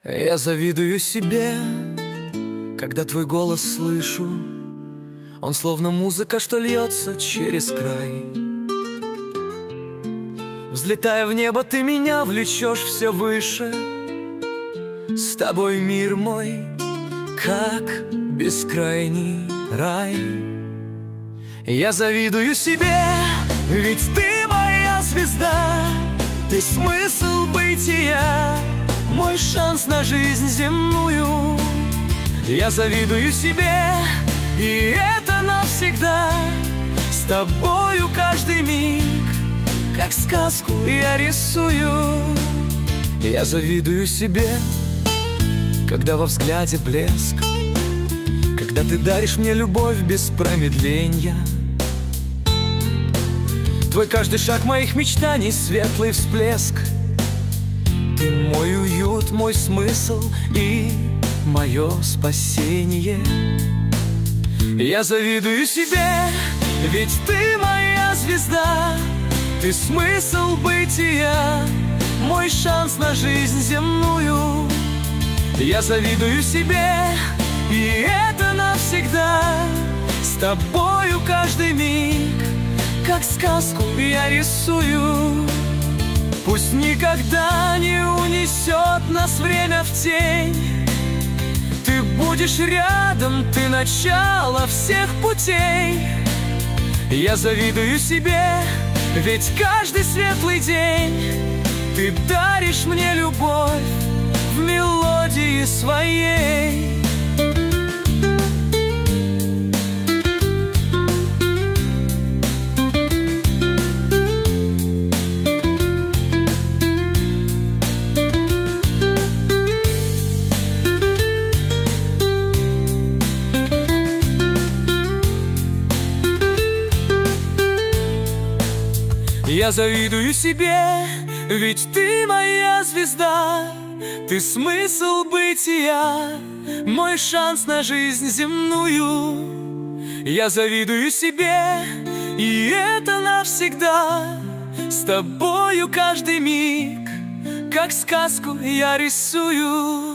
Я завидую себе, когда твой голос слышу. Он словно музыка, что льется через край. Взлетая в небо, ты меня влечешь все выше. С тобой мир мой, как бескрайний рай. Я завидую себе, ведь ты моя звезда. Ты смысл бытия, мой шанс на жизнь земную. Я завидую себе, и это навсегда. С тобою каждый миг, как сказку я рисую. Я завидую себе, когда во взгляде блеск, когда ты даришь мне любовь без промедления. Твой каждый шаг моих мечтаний — светлый всплеск. Ты мой уют, мой смысл и мое спасение. Я завидую себе, ведь ты моя звезда. Ты смысл бытия, мой шанс на жизнь земную. Я завидую себе, и это навсегда. С тобою каждый миг, как сказку я рисую. Пусть никогда не унесет нас время в тень. Ты будешь рядом, ты начало всех путей. Я завидую себе, ведь каждый светлый день ты даришь мне любовь в мелодии своей. Я завидую себе, ведь ты моя звезда. Ты смысл бытия, мой шанс на жизнь земную. Я завидую себе, и это навсегда. С тобою каждый миг, как сказку я рисую.